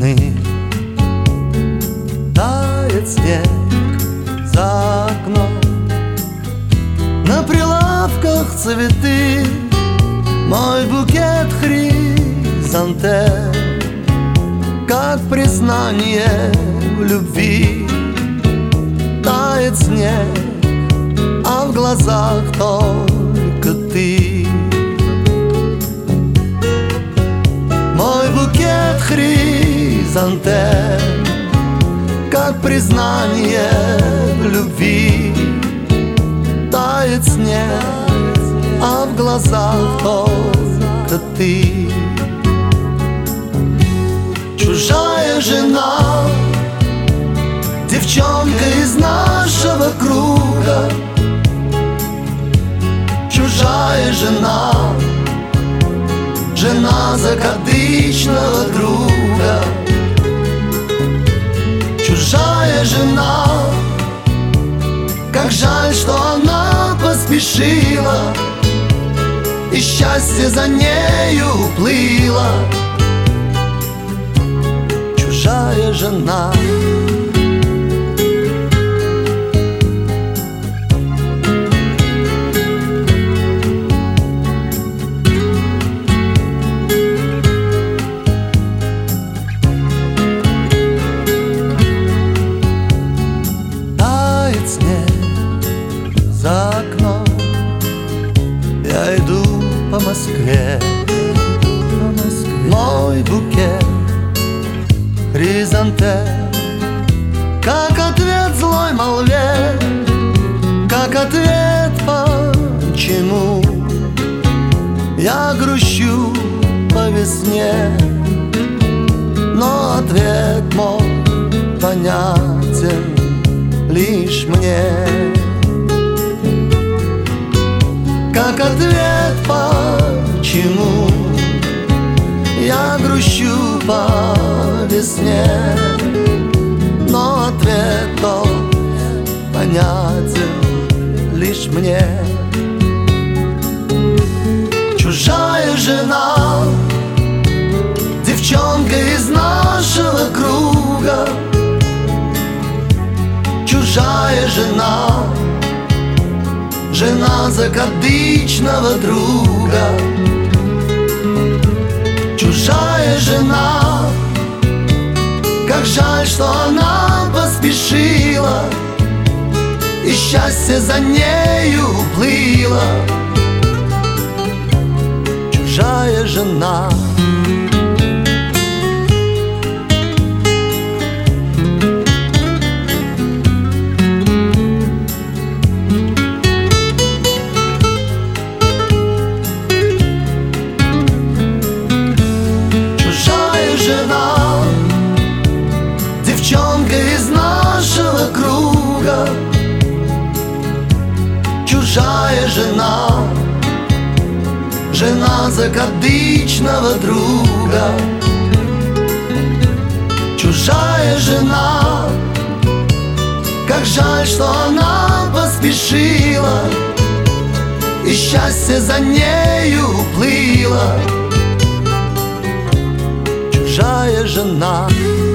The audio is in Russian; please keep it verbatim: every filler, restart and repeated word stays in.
весны. Тает снег за окном, на прилавках цветы, мой букет хризантем, как признание в любви. Тает снег, а в глазах только ты. Мой букет хризантем, как признание в любви. Тает снег, а в глазах только ты. Чужая жена, девчонка из нашего круга. Чужая жена, жена закадычного друга. Чужая жена, как жаль, что она поспешила, и счастье за нею уплыло. Чужая жена. Тает снег за окном, я иду по Москве. Мой букет хризантем, как ответ злой молве, как ответ почему я грущу по весне. Но ответ мой понятен лишь мне, как ответ почему я грущу по весне. Но ответ тот понятен лишь мне. Чужая жена, девчонка из нашего круга. Чужая жена, жена закадычного друга. Чужая жена, как жаль, что она поспешила, и счастье за нею уплыло. Чужая жена. Девчонка из нашего круга. Чужая жена, жена закадычного друга. Чужая жена, как жаль, что она поспешила, и счастье за нею уплыло. Чужая жена.